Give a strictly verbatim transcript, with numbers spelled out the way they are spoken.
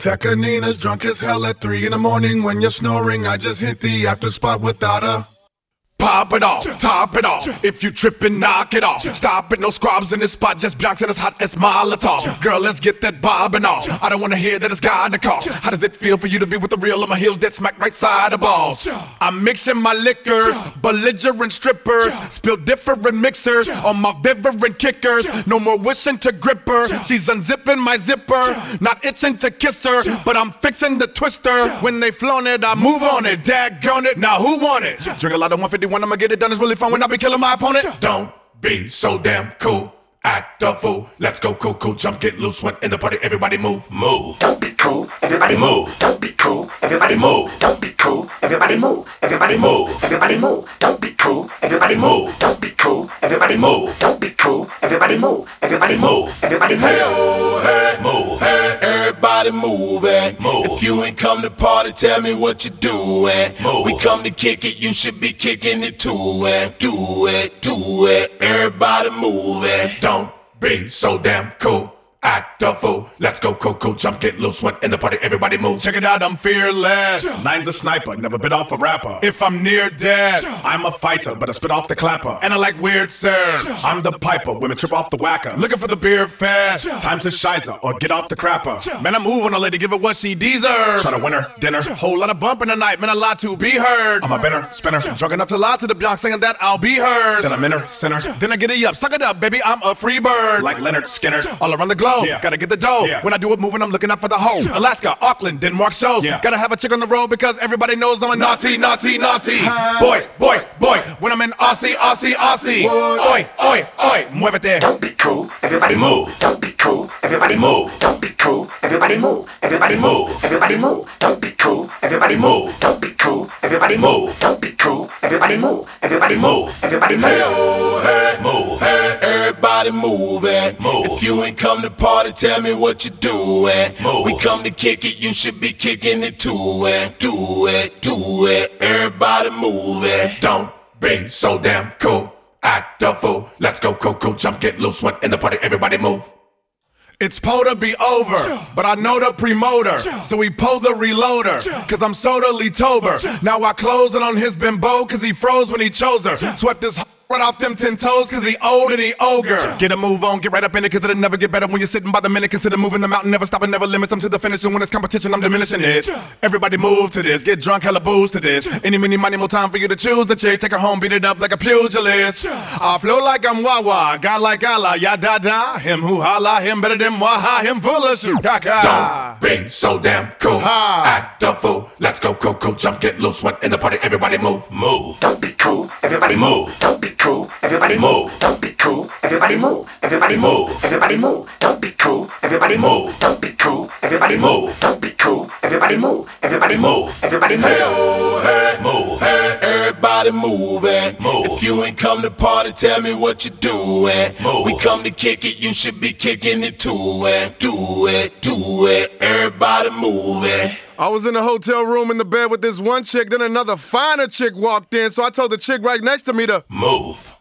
Tekanina's drunk as hell at three in the morning. When you're snoring, I just hit the after spot without a pop it off, top it off. If you trippin', knock it off. Stop it, no squabs in this spot, just blocks and as hot as Molotov. Girl, let's get that bobbing off. I don't wanna hear that it's got the cost. How does it feel for you to be with the real on my heels dead smack right side the balls? I'm mixing my liquors, belligerent strippers, spill different mixers on my vibrant kickers. No more wishing to grip her. She's unzipping my zipper, not itching to kiss her, but I'm fixing the twister. When they flown it, I move on it. Daggone it, now who want it? Drink a lot of one fifty-one, I'ma get it done. It's really fun when I be killing my opponent. Don't be so damn cool. Act a fool. Let's go cool, cool, jump, get loose. When in the party, everybody move, move. Don't be cool, everybody move. Don't be cool, everybody move. Don't be cool, everybody move. Everybody move, everybody move. Don't be cool, everybody move. Don't be cool, everybody move. Don't be cool, everybody move. Everybody move, everybody move. Hey, move. Hey, everybody move it. Move. If you ain't come to party, tell me what you doing. Move. We come to kick it, you should be kicking it too. And do it, do it. Everybody move it. Don't be so damn cool. Act a fool. Let's go cool, cool, jump, get loose. When in the party, everybody move. Check it out, I'm fearless. Nine's a sniper, never bit off a rapper. If I'm near dead, I'm a fighter, but I spit off the clapper. And I like weird sir. I'm the piper, women trip off the whacker. Looking for the beer fest. Time to shizer or get off the crapper. Man, I move on a lady, give her what she deserves. Try to win her dinner. Whole lot of bumping tonight, man, a lot to be heard. I'm a binner, spinner, drunk enough to lie to the block, saying that I'll be hers. Then I'm in her, sinner. Then I get it up, suck it up, baby, I'm a free bird. Like Leonard Skinner, all around the globe. Yeah. Gotta get the dough. Yeah. When I do it moving, I'm looking out for the hoe. Alaska, Auckland, Denmark shows. Yeah. Gotta have a chick on the road because everybody knows I'm a naughty, naughty, naughty. Hi. Boy, boy, boy. When I'm in Aussie, Aussie, Aussie. Oi, oi, oi. Muévete. Don't be cool, everybody move. Don't be cool, everybody move. Don't be cool, everybody move. Everybody move, everybody move. Don't be cool, everybody move. Don't be cool, everybody move. Don't be cool, everybody move. Everybody move, everybody move. Hey, move. Hey, everybody move it. Move. If you ain't come to party, tell me what you doing. Move. We come to kick it, you should be kicking it too. And do it, do it. Everybody move it. Don't be so damn cool. Act a fool. Let's go cool, cool, jump, get loose. When in the party, everybody move. It's po to be over, but I know the premoter, so we pull the reloader, cause I'm so totally tober. Now I close it on his bimbo, cause he froze when he chose her. Swept this right off them ten toes, cause he old and he ogre. Get a move on, get right up in it, cause it'll never get better when you're sitting by the minute. Consider moving the mountain, never stopping, never limits. I'm to the finish, and when it's competition, I'm diminishing it. Everybody move to this, get drunk, hella booze to this. Any, many, money, more time for you to choose a chick. Take her home, beat it up like a pugilist. I flow like I'm Wawa, God like Allah, ya da da. Him who holla, him better than Waha, him full of shit. Don't be so damn cool. Ha. Act a fool. Let's go cool, cool, jump, get loose. When in the party, everybody move, move. Don't be cool, everybody move. Don't be cool, everybody move. Don't be cool, everybody move. Everybody move, everybody move. Don't be cool, everybody move. Don't be cool, everybody move. Don't be cool, everybody move. Everybody move, everybody move. Hey, move. Hey, everybody move it. Move. If you ain't come to party, tell me what you doing. Move. We come to kick it, you should be kicking it too. And do it, do it. Everybody move it. I was in a hotel room in the bed with this one chick, then another finer chick walked in, so I told the chick right next to me to move.